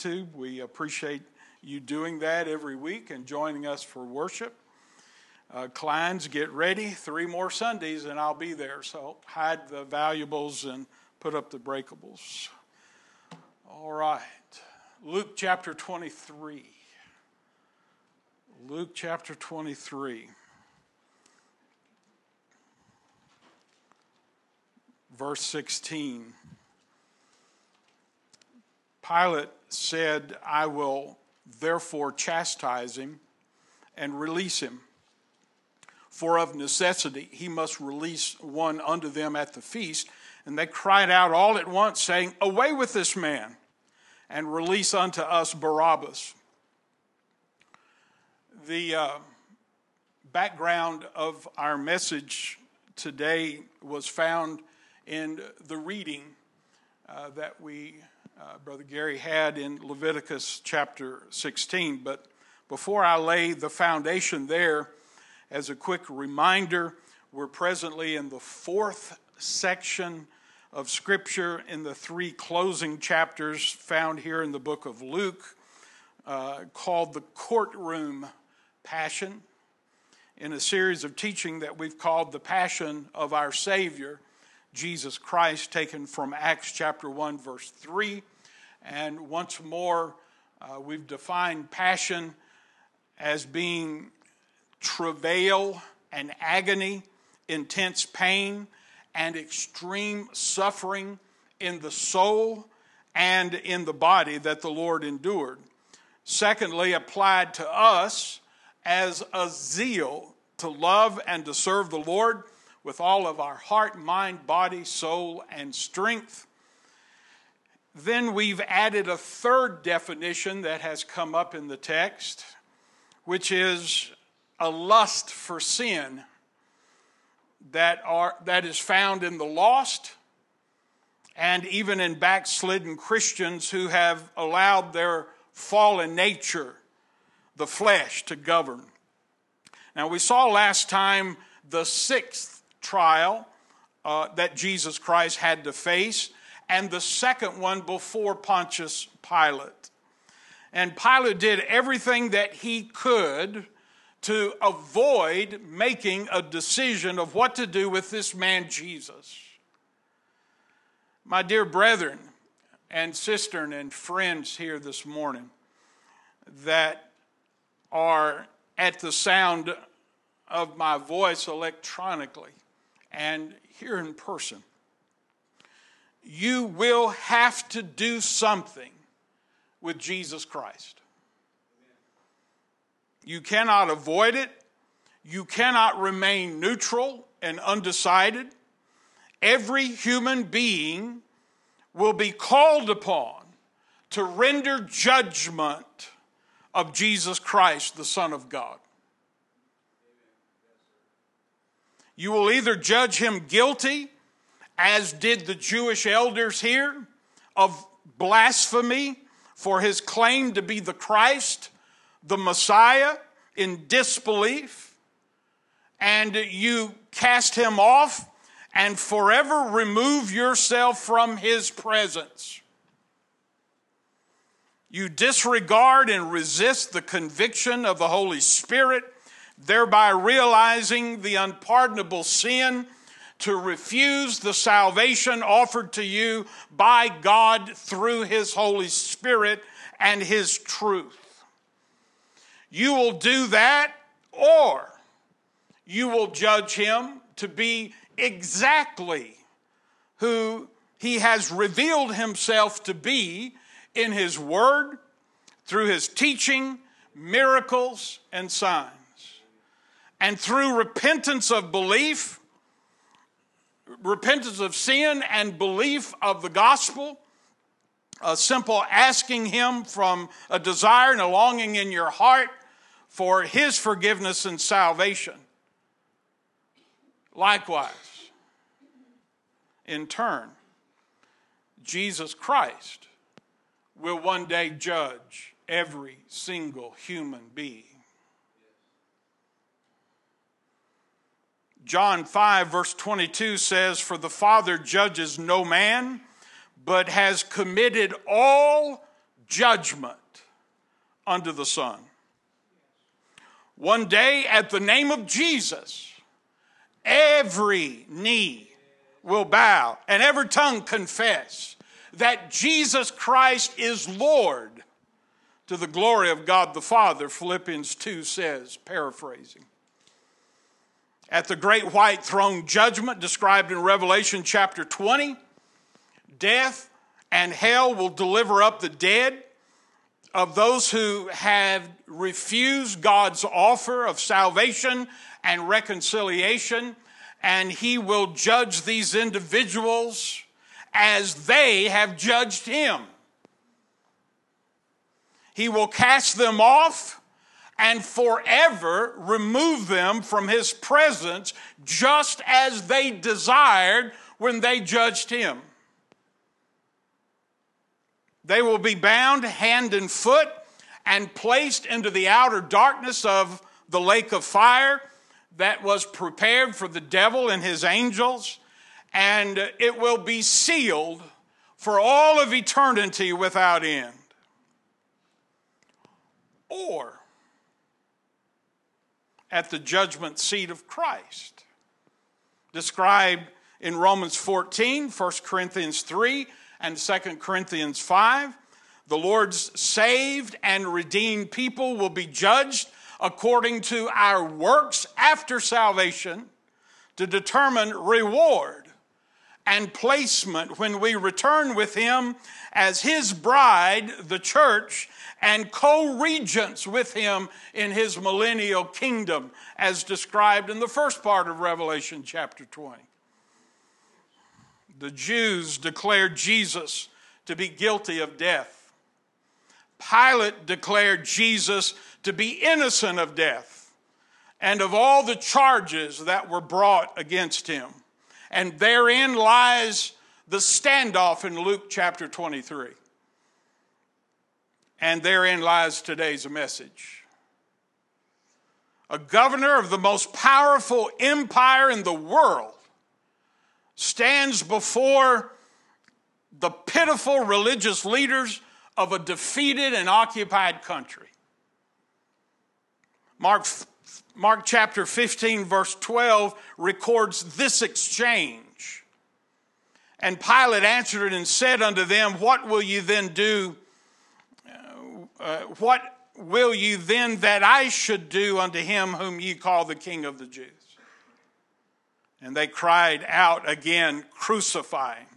YouTube. We appreciate you doing that every week and joining us for worship. Kleins, get ready. 3 more Sundays and I'll be there. So hide the valuables and put up the breakables. All right. Luke chapter 23. Luke chapter 23. Verse 16. Pilate said, I will therefore chastise him and release him. For of necessity he must release one unto them at the feast. And they cried out all at once, saying, Away with this man, and release unto us Barabbas. The background of our message today was found in the reading that Brother Gary had in Leviticus chapter 16. But before I lay the foundation there, as a quick reminder, we're presently in the 4th section of Scripture in the 3 closing chapters found here in the book of Luke, called the Courtroom Passion, in a series of teaching that we've called the Passion of our Savior, Jesus Christ, taken from Acts chapter 1, verse 3. And once more, we've defined passion as being travail and agony, intense pain, and extreme suffering in the soul and in the body that the Lord endured. Secondly, applied to us as a zeal to love and to serve the Lord with all of our heart, mind, body, soul, and strength. Then we've added a third definition that has come up in the text, which is a lust for sin that is found in the lost and even in backslidden Christians who have allowed their fallen nature, the flesh, to govern. Now, we saw last time the 6th trial that Jesus Christ had to face, and the second one before Pontius Pilate. And Pilate did everything that he could to avoid making a decision of what to do with this man Jesus. My dear brethren and sisters and friends here this morning that are at the sound of my voice electronically and here in person, you will have to do something with Jesus Christ. You cannot avoid it. You cannot remain neutral and undecided. Every human being will be called upon to render judgment of Jesus Christ, the Son of God. You will either judge him guilty, as did the Jewish elders here, of blasphemy for his claim to be the Christ, the Messiah, in disbelief, and you cast him off and forever remove yourself from his presence. You disregard and resist the conviction of the Holy Spirit, thereby realizing the unpardonable sin to refuse the salvation offered to you by God through his Holy Spirit and his truth. You will do that, or you will judge him to be exactly who he has revealed himself to be in his word, through his teaching, miracles, and signs. And through repentance of belief, repentance of sin and belief of the gospel, a simple asking him from a desire and a longing in your heart for his forgiveness and salvation. Likewise, in turn, Jesus Christ will one day judge every single human being. John 5 verse 22 says, For the Father judges no man, but has committed all judgment under the sun. One day, at the name of Jesus, every knee will bow and every tongue confess that Jesus Christ is Lord, to the glory of God the Father, Philippians 2 says, paraphrasing. At the great white throne judgment described in Revelation chapter 20, death and hell will deliver up the dead of those who have refused God's offer of salvation and reconciliation, and he will judge these individuals as they have judged him. He will cast them off and forever remove them from his presence, just as they desired when they judged him. They will be bound hand and foot and placed into the outer darkness of the lake of fire that was prepared for the devil and his angels, and it will be sealed for all of eternity without end. Or at the judgment seat of Christ, described in Romans 14, 1 Corinthians 3, and 2 Corinthians 5, the Lord's saved and redeemed people will be judged according to our works after salvation to determine reward and placement when we return with him as his bride, the church, and co-regents with him in his millennial kingdom, as described in the first part of Revelation chapter 20. The Jews declared Jesus to be guilty of death. Pilate declared Jesus to be innocent of death and of all the charges that were brought against him. And therein lies the standoff in Luke chapter 23. And therein lies today's message. A governor of the most powerful empire in the world stands before the pitiful religious leaders of a defeated and occupied country. Mark chapter 15, verse 12 records this exchange. And Pilate answered and said unto them, What will you then do? What will you then that I should do unto him whom ye call the King of the Jews? And they cried out again, Crucify him.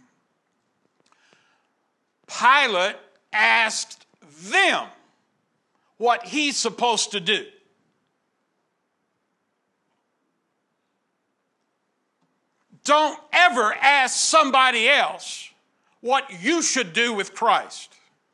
Pilate asked them what he's supposed to do. Don't ever ask somebody else what you should do with Christ.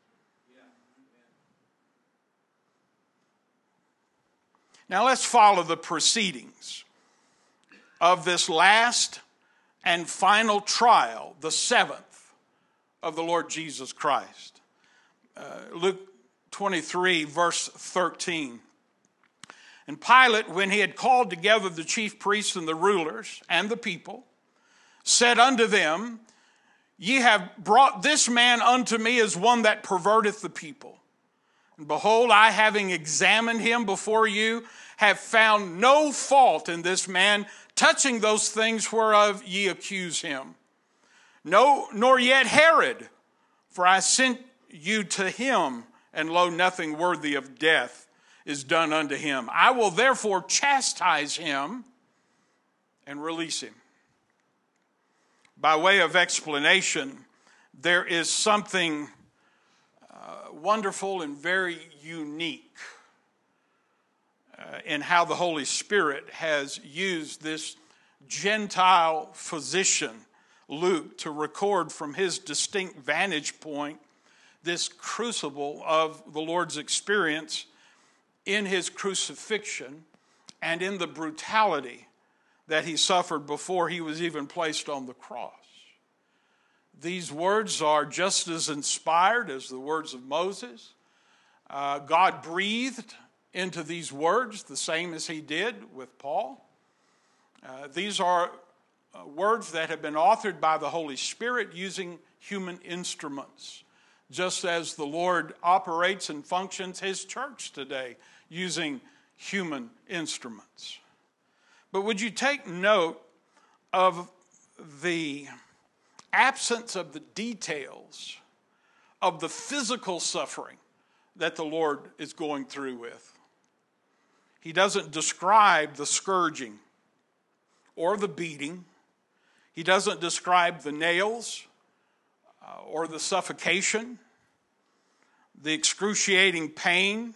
Now let's follow the proceedings of this last and final trial, the seventh of the Lord Jesus Christ. Luke 23, verse 13. And Pilate, when he had called together the chief priests and the rulers and the people, said unto them, Ye have brought this man unto me as one that perverteth the people. And behold, I, having examined him before you, have found no fault in this man touching those things whereof ye accuse him. No, nor yet Herod, for I sent you to him, and lo, nothing worthy of death is done unto him. I will therefore chastise him and release him. By way of explanation, there is something wonderful and very unique in how the Holy Spirit has used this Gentile physician, Luke, to record from his distinct vantage point this crucible of the Lord's experience in his crucifixion and in the brutality that he suffered before he was even placed on the cross. These words are just as inspired as the words of Moses. God breathed into these words the same as he did with Paul. These are words that have been authored by the Holy Spirit using human instruments. just as the Lord operates and functions his church today using human instruments. But would you take note of the absence of the details of the physical suffering that the Lord is going through with? He doesn't describe the scourging or the beating. He doesn't describe the nails or the suffocation, the excruciating pain.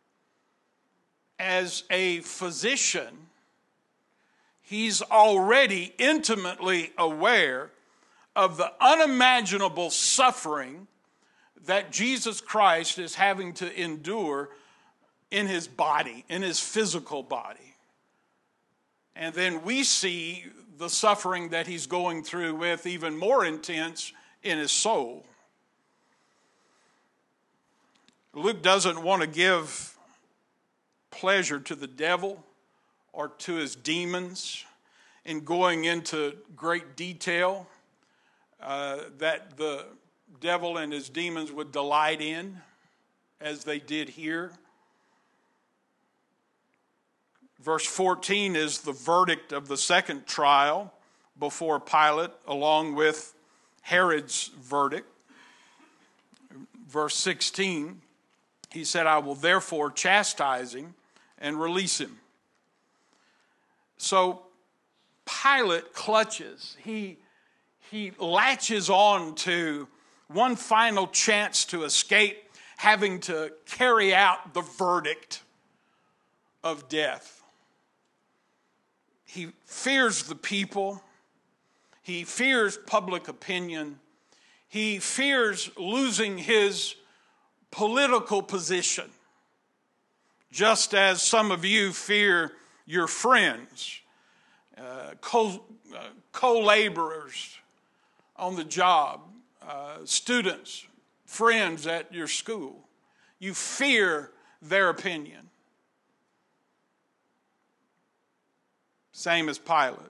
As a physician, he's already intimately aware of the unimaginable suffering that Jesus Christ is having to endure in his body, in his physical body. And then we see the suffering that he's going through with even more intense in his soul. Luke doesn't want to give pleasure to the devil or to his demons in going into great detail that the devil and his demons would delight in, as they did here. Verse 14 is the verdict of the second trial before Pilate, along with Herod's verdict. Verse 16, he said, "I will therefore chastise him and release him." So Pilate clutches. He latches on to one final chance to escape having to carry out the verdict of death. He fears the people. He fears public opinion. He fears losing his political position, just as some of you fear your friends, co-laborers on the job, students, friends at your school. You fear their opinion. Same as Pilate.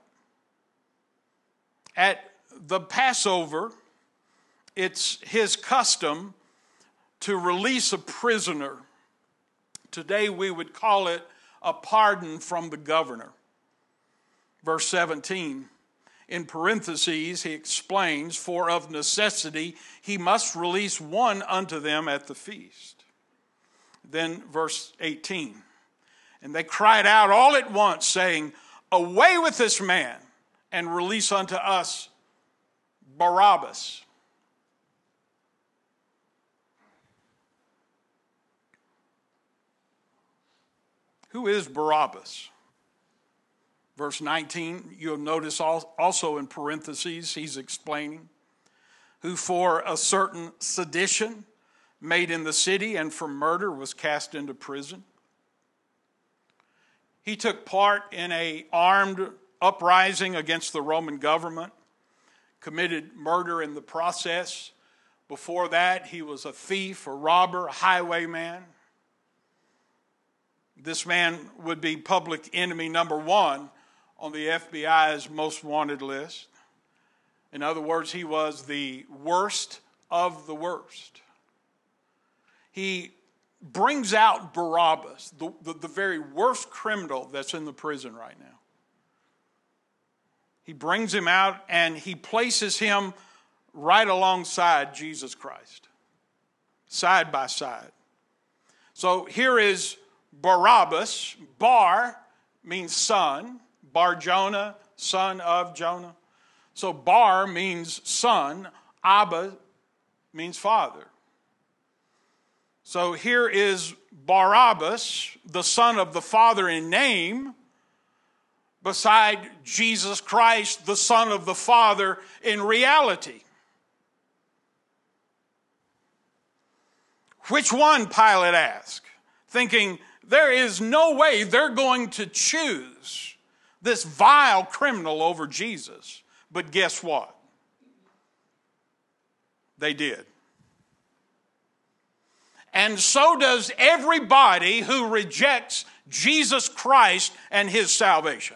At the Passover, it's his custom to release a prisoner. Today we would call it a pardon from the governor. Verse 17, in parentheses, he explains, "For of necessity he must release one unto them at the feast." Then verse 18, "And they cried out all at once, saying, Away with this man, and release unto us Barabbas." Who is Barabbas? Verse 19, you'll notice also in parentheses, he's explaining, "Who for a certain sedition made in the city and for murder was cast into prison." He took part in an armed uprising against the Roman government, committed murder in the process. Before that, he was a thief, a robber, a highwayman. This man would be public enemy number one on the FBI's most wanted list. In other words, he was the worst of the worst. He brings out Barabbas, the very worst criminal that's in the prison right now. He brings him out and he places him right alongside Jesus Christ, side by side. So here is Barabbas. Bar means son. Bar Jonah, son of Jonah. So Bar means son. Abba means father. So here is Barabbas, the son of the Father in name, beside Jesus Christ, the Son of the Father in reality. Which one, Pilate asked, thinking there is no way they're going to choose this vile criminal over Jesus. But guess what? They did. And so does everybody who rejects Jesus Christ and his salvation.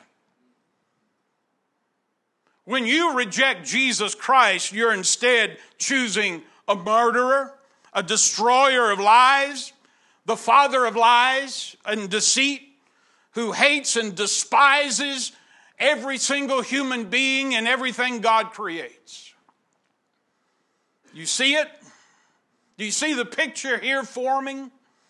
When you reject Jesus Christ, you're instead choosing a murderer, a destroyer of lies, the father of lies and deceit, who hates and despises every single human being and everything God creates. You see it? Do you see the picture here forming?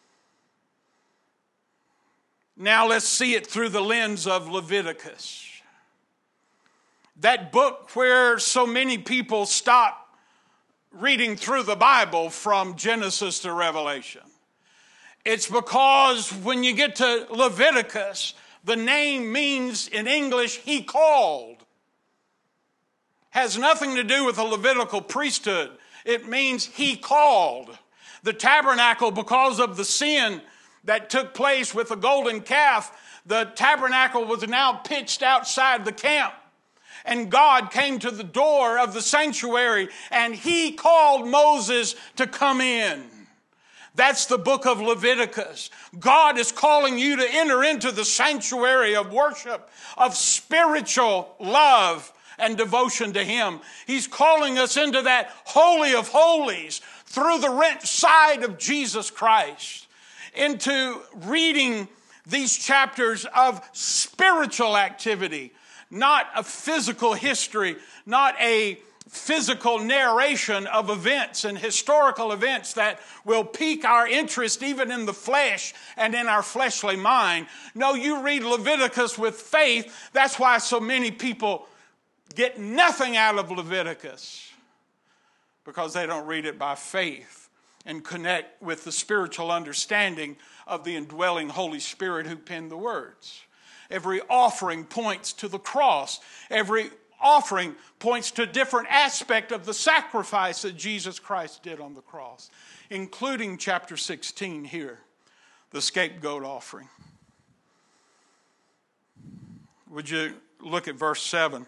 Now let's see it through the lens of Leviticus. That book where so many people stop reading through the Bible from Genesis to Revelation. It's because when you get to Leviticus, the name means in English, he called. Has nothing to do with the Levitical priesthood. It means he called. The tabernacle, because of the sin that took place with the golden calf, the tabernacle was now pitched outside the camp. And God came to the door of the sanctuary and he called Moses to come in. That's the book of Leviticus. God is calling you to enter into the sanctuary of worship, of spiritual love and devotion to him. He's calling us into that holy of holies through the rent side of Jesus Christ, into reading these chapters of spiritual activity, not a physical history, not a physical narration of events and historical events that will pique our interest even in the flesh and in our fleshly mind. No, you read Leviticus with faith. That's why so many people get nothing out of Leviticus, because they don't read it by faith and connect with the spiritual understanding of the indwelling Holy Spirit who penned the words. Every offering points to the cross. Every offering points to a different aspect of the sacrifice that Jesus Christ did on the cross, including chapter 16 here, the scapegoat offering. Would you look at verse 7?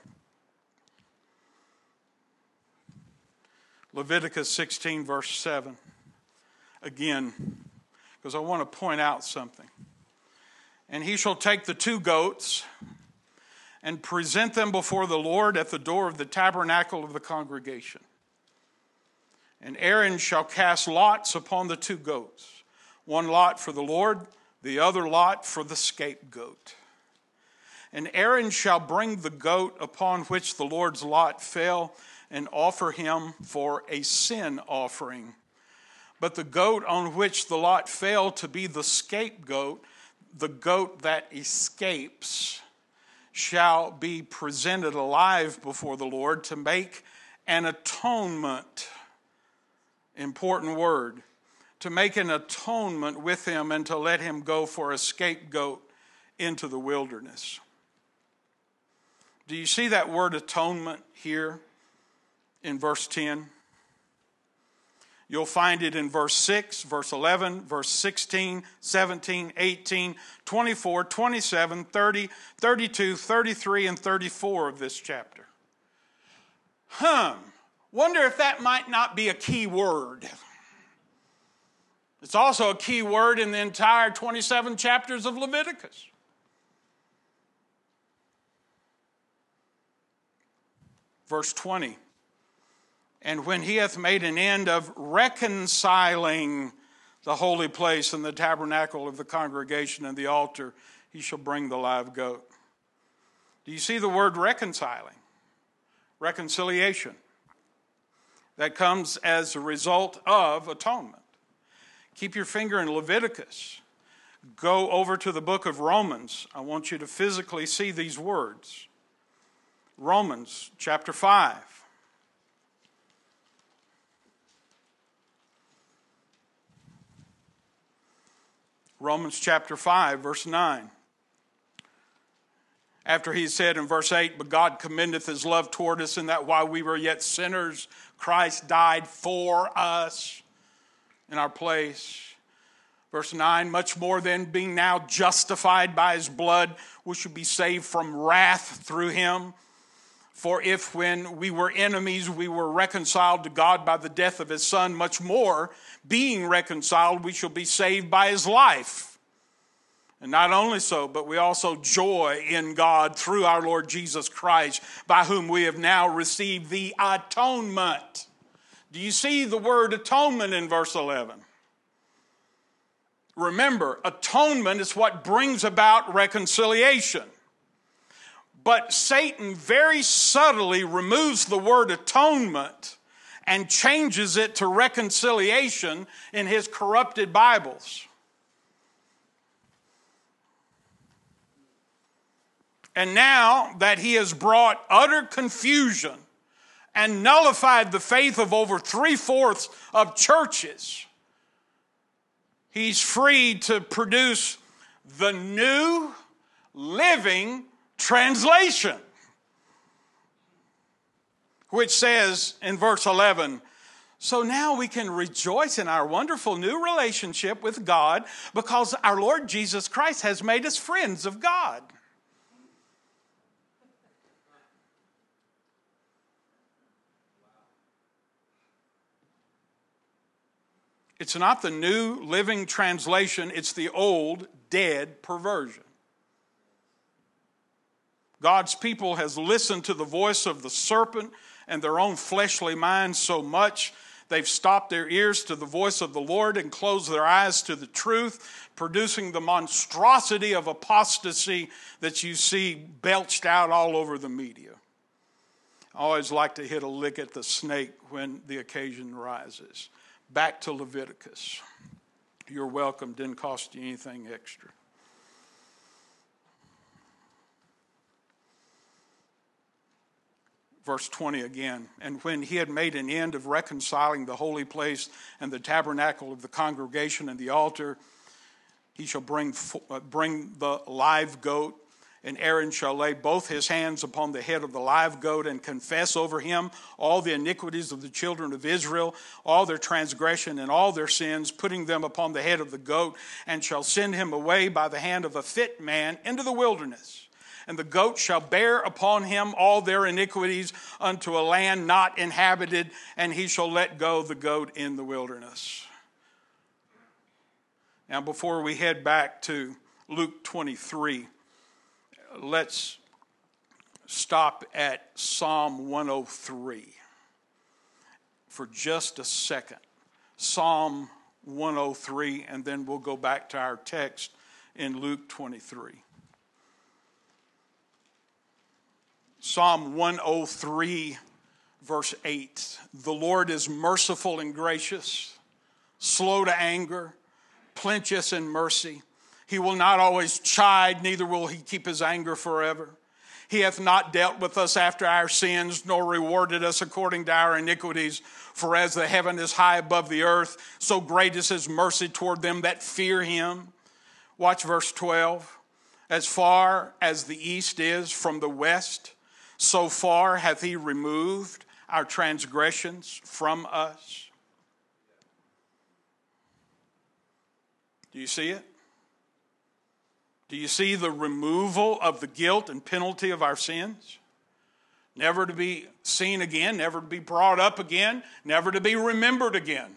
Leviticus 16, verse 7. Again, because I want to point out something. And he shall take the 2 goats and present them before the Lord at the door of the tabernacle of the congregation. And Aaron shall cast lots upon the 2 goats, one lot for the Lord, the other lot for the scapegoat. And Aaron shall bring the goat upon which the Lord's lot fell and offer him for a sin offering. But the goat on which the lot fell to be the scapegoat, the goat that escapes, shall be presented alive before the Lord to make an atonement. Important word. To make an atonement with him and to let him go for a scapegoat into the wilderness. Do you see that word atonement here in verse 10? You'll find it in verse 6, verse 11, verse 16, 17, 18, 24, 27, 30, 32, 33, and 34 of this chapter. Wonder if that might not be a key word. It's also a key word in the entire 27 chapters of Leviticus. Verse 20. And when he hath made an end of reconciling the holy place and the tabernacle of the congregation and the altar, he shall bring the live goat. Do you see the word reconciling? Reconciliation. That comes as a result of atonement. Keep your finger in Leviticus. Go over to the book of Romans. I want you to physically see these words. Romans chapter 5. Romans chapter 5, verse 9. After he said in verse 8, but God commendeth his love toward us in that while we were yet sinners, Christ died for us in our place. Verse 9, much more than being now justified by his blood, we should be saved from wrath through him. For if when we were enemies, we were reconciled to God by the death of his Son, much more, being reconciled, we shall be saved by his life. And not only so, but we also joy in God through our Lord Jesus Christ, by whom we have now received the atonement. Do you see the word atonement in verse 11? Remember, atonement is what brings about reconciliation. But Satan very subtly removes the word atonement and changes it to reconciliation in his corrupted Bibles. And now that he has brought utter confusion and nullified the faith of over 3/4 of churches, he's free to produce the New Living Translation, which says in verse 11, so now we can rejoice in our wonderful new relationship with God because our Lord Jesus Christ has made us friends of God. It's not the New Living Translation, it's the old, dead perversion. God's people has listened to the voice of the serpent and their own fleshly minds so much, they've stopped their ears to the voice of the Lord and closed their eyes to the truth, producing the monstrosity of apostasy that you see belched out all over the media. I always like to hit a lick at the snake when the occasion rises. Back to Leviticus. You're welcome. Didn't cost you anything extra. Verse 20 again. And when he had made an end of reconciling the holy place and the tabernacle of the congregation and the altar, he shall bring the live goat, and Aaron shall lay both his hands upon the head of the live goat and confess over him all the iniquities of the children of Israel, all their transgression and all their sins, putting them upon the head of the goat, and shall send him away by the hand of a fit man into the wilderness. And the goat shall bear upon him all their iniquities unto a land not inhabited, and he shall let go the goat in the wilderness. Now, before we head back to Luke 23, let's stop at Psalm 103 for just a second. Psalm 103, and then we'll go back to our text in Luke 23. Psalm 103, verse 8. The Lord is merciful and gracious, slow to anger, plenteous in mercy. He will not always chide, neither will he keep his anger forever. He hath not dealt with us after our sins, nor rewarded us according to our iniquities. For as the heaven is high above the earth, so great is his mercy toward them that fear him. Watch verse 12. As far as the east is from the west, so far hath he removed our transgressions from us. Do you see it? Do you see the removal of the guilt and penalty of our sins? Never to be seen again, never to be brought up again, never to be remembered again.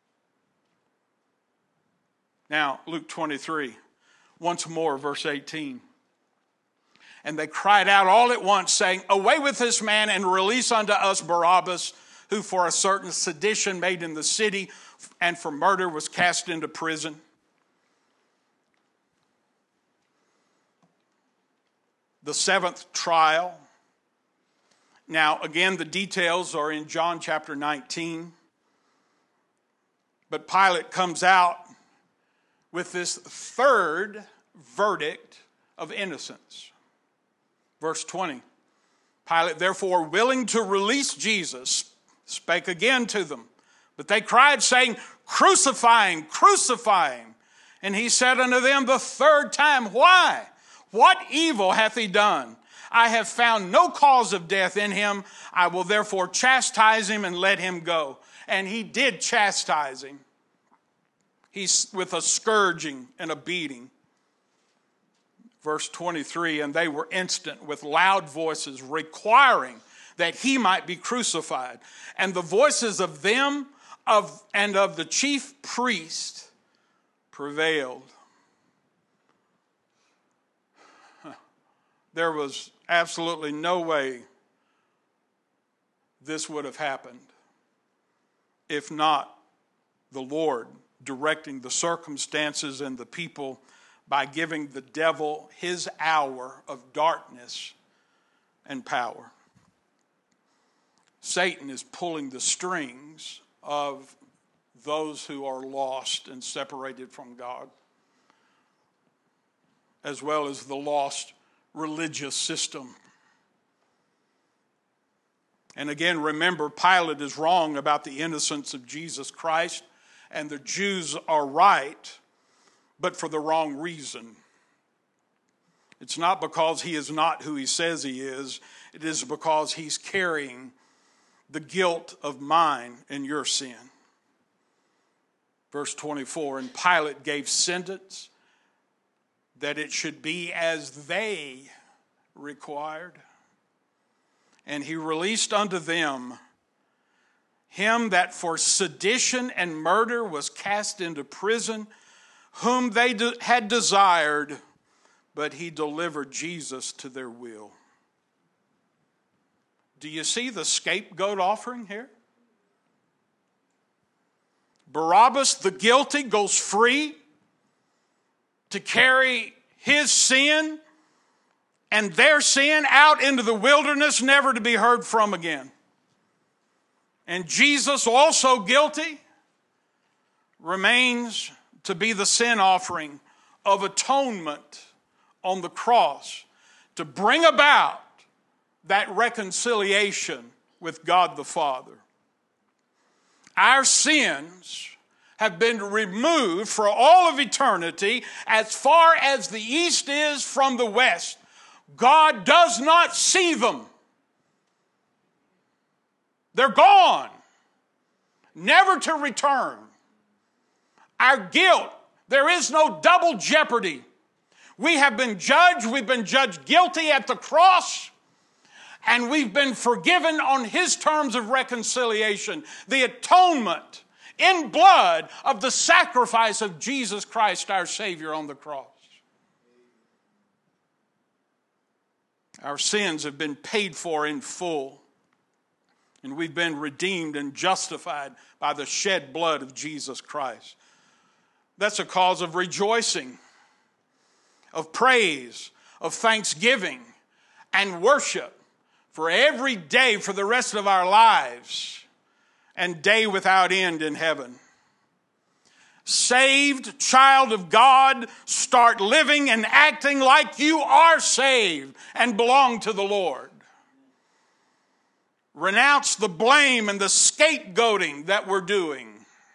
Now, Luke 23, once more, verse 18. And they cried out all at once, saying, away with this man, and release unto us Barabbas, who for a certain sedition made in the city, and for murder was cast into prison. The seventh trial. Now, again, the details are in John chapter 19. But Pilate comes out with this third verdict of innocence. Verse 20. Pilate, therefore, willing to release Jesus, spake again to them. But they cried, saying, crucify him, crucify him. And he said unto them the third time, why? What evil hath he done? I have found no cause of death in him. I will therefore chastise him and let him go. And he did chastise him. He's with a scourging and a beating. Verse 23, and they were instant with loud voices requiring that he might be crucified. And the voices of them and of the chief priest prevailed. There was absolutely no way this would have happened if not the Lord directing the circumstances and the people by giving the devil his hour of darkness and power. Satan is pulling the strings of those who are lost and separated from God, as well as the lost religious system. And again, remember, Pilate is wrong about the innocence of Jesus Christ, and the Jews are right, but for the wrong reason. It's not because he is not who he says he is. It is because he's carrying the guilt of mine and your sin. Verse 24, and Pilate gave sentence that it should be as they required. And he released unto them him that for sedition and murder was cast into prison, whom they had desired, but he delivered Jesus to their will. Do you see the scapegoat offering here? Barabbas, the guilty, goes free to carry his sin and their sin out into the wilderness, never to be heard from again. And Jesus, also guilty, remains to be the sin offering of atonement on the cross to bring about that reconciliation with God the Father. Our sins have been removed for all of eternity as far as the east is from the west. God does not see them. They're gone, never to return. Our guilt, there is no double jeopardy. We have been judged. We've been judged guilty at the cross, and we've been forgiven on his terms of reconciliation. The atonement in blood of the sacrifice of Jesus Christ, our Savior, on the cross. Our sins have been paid for in full, and we've been redeemed and justified by the shed blood of Jesus Christ. That's a cause of rejoicing, of praise, of thanksgiving, and worship for every day for the rest of our lives and day without end in heaven. Saved child of God, start living and acting like you are saved and belong to the Lord. Renounce the blame and the scapegoating that we're doing.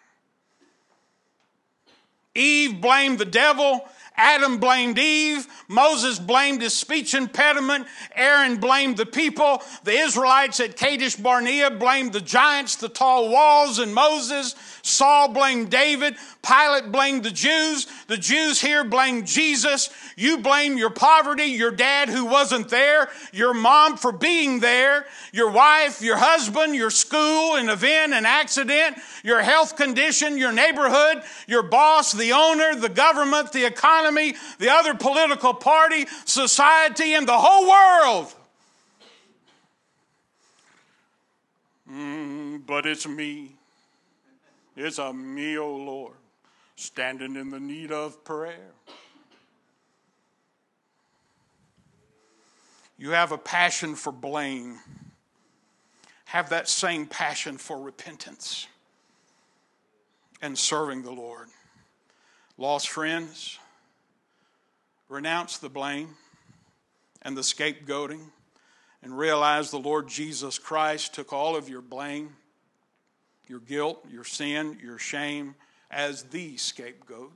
Eve blamed the devil. Adam blamed Eve. Moses blamed his speech impediment. Aaron blamed the people. The Israelites at Kadesh Barnea blamed the giants, the tall walls, and Moses. Saul blamed David. Pilate blamed the Jews. The Jews here blamed Jesus. You blame your poverty, your dad who wasn't there, your mom for being there, your wife, your husband, your school, an event, an accident, your health condition, your neighborhood, your boss, the owner, the government, the economy, the other political party, society, and the whole world. But it's me. It's a me, oh Lord, standing in the need of prayer. You have a passion for blame. Have that same passion for repentance and serving the Lord. Lost friends, renounce the blame and the scapegoating and realize the Lord Jesus Christ took all of your blame, your guilt, your sin, your shame as the scapegoat.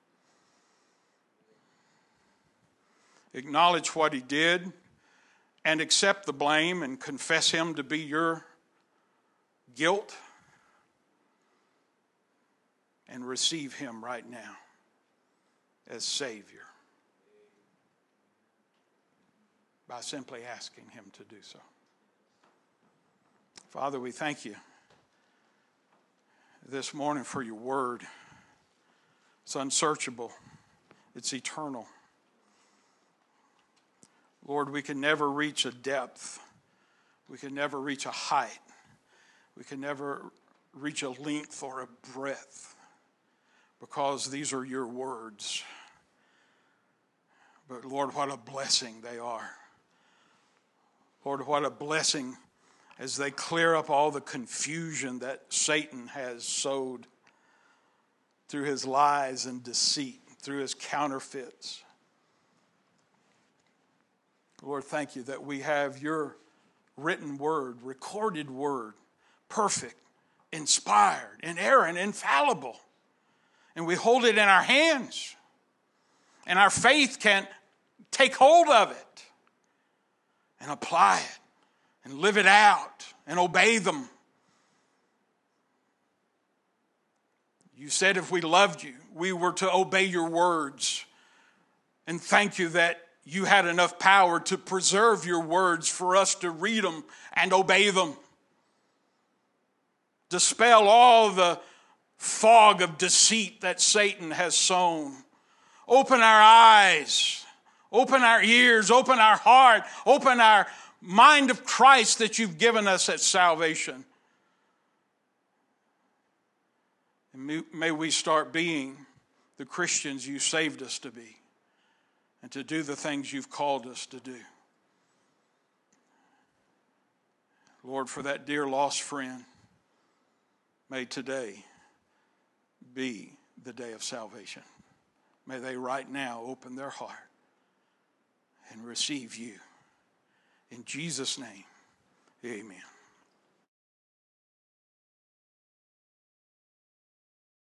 Acknowledge what he did and accept the blame and confess him to be your guilt and receive him right now as Savior by simply asking him to do so. Father, we thank you this morning for your word. It's unsearchable. It's eternal. Lord, we can never reach a depth. We can never reach a height. We can never reach a length or a breadth, because these are your words. But Lord, what a blessing they are. Lord, what a blessing as they clear up all the confusion that Satan has sowed through his lies and deceit, through his counterfeits. Lord, thank you that we have your written word, recorded word, perfect, inspired, inerrant, infallible. And we hold it in our hands. And our faith can take hold of it and apply it and live it out and obey them. You said if we loved you, we were to obey your words. And thank you that you had enough power to preserve your words for us to read them and obey them. Dispel all the fog of deceit that Satan has sown. Open our eyes, open our ears, open our heart, open our mind of Christ that you've given us at salvation. And may we start being the Christians you saved us to be and to do the things you've called us to do. Lord, for that dear lost friend, may today be the day of salvation. May they right now open their heart and receive you. In Jesus' name, amen.